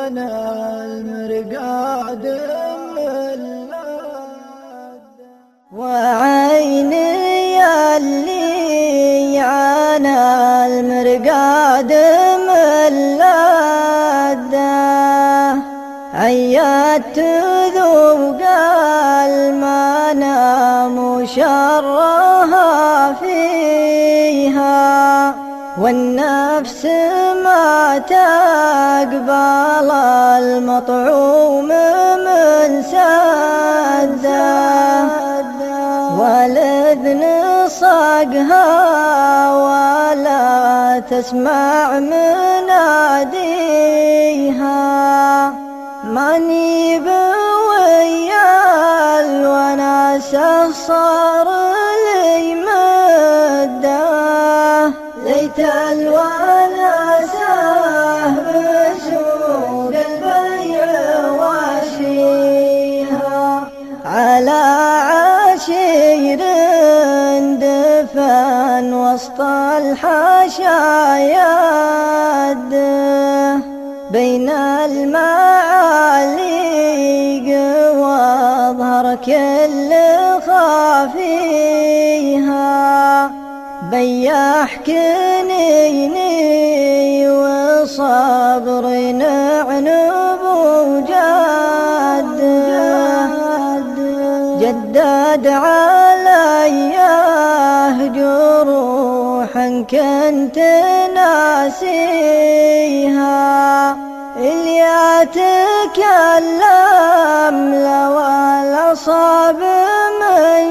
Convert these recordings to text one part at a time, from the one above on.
أنا المرقاد وعيني اللي أنا المرقاد عيت ذوق المنام وشرها فيها والنفس ما تقبل المطعوم من سده والإذن صقها ولا تسمع مناديها ماني بويا الوناس صار لي مده ليت الوناس بسوق البيع واشيها على عشير دفن وسط الحشايا بين المعاليق واظهر كل خافيها بياح كنيني وصبري نعنب وجد جدد عليه جروحا كنت ناسيها اللي أتكلم لو الأصاب من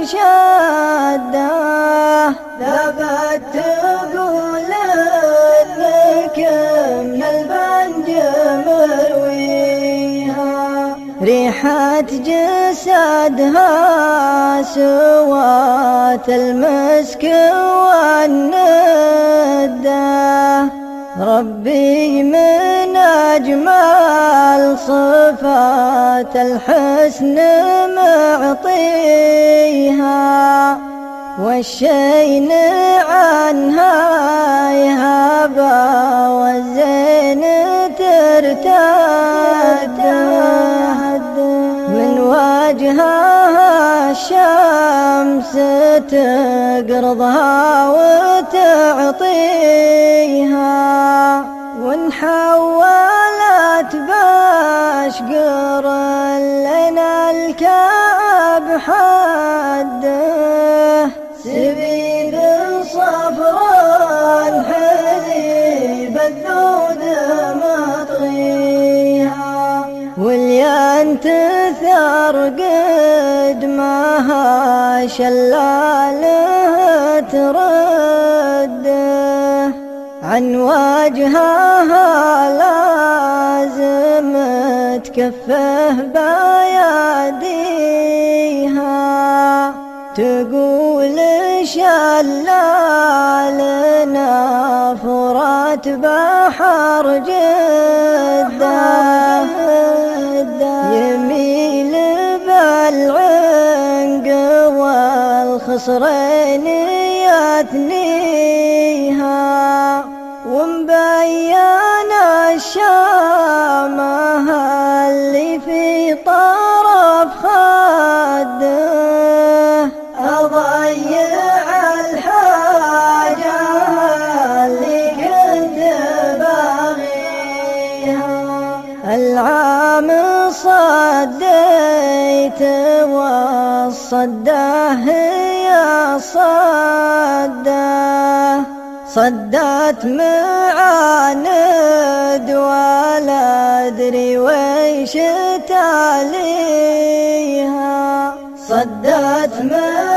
شده ثبت تقول إنك من البنج مرويها ريحة جسدها سوات المسك والندة ربي من أجمل صفات الحسن معطيها والشين عنها يهابا والزين ترتد من وجهها الشمس تقرضها وتعطيها وان حولت باشقر لنا الكعب حده سبيل صفرا حليب الذود مطغيها واليان تثار قد معها شلاله ترده عن وجهها لازم تكفه بياديها تقول شلالنا فرات بحر جده يميل بالعنق والخصرين يثنيها ومبين الشامة اللي في طرف خده أضيع الحاجة اللي كنت باغيها العام صديت والصده هي صده صدت معاند ولا أدري ويش تاليها صدت